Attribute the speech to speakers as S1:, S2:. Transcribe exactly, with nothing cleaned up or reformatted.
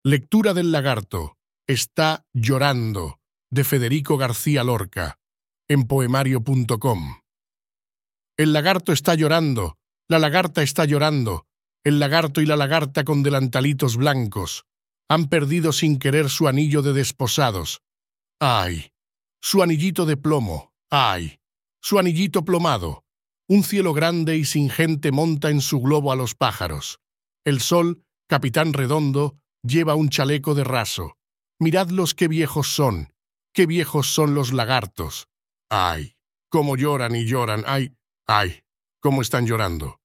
S1: Lectura del lagarto. Está llorando, de Federico García Lorca, en poemario punto com. El lagarto está llorando, la lagarta está llorando, el lagarto y la lagarta con delantalitos blancos han perdido sin querer su anillo de desposados. ¡Ay! Su anillito de plomo, ¡ay! Su anillito plomado. Un cielo grande y sin gente monta en su globo a los pájaros. El sol, capitán redondo, lleva un chaleco de raso. Miradlos qué viejos son, qué viejos son los lagartos. ¡Ay! Cómo lloran y lloran, ¡ay! ¡Ay! Cómo están llorando.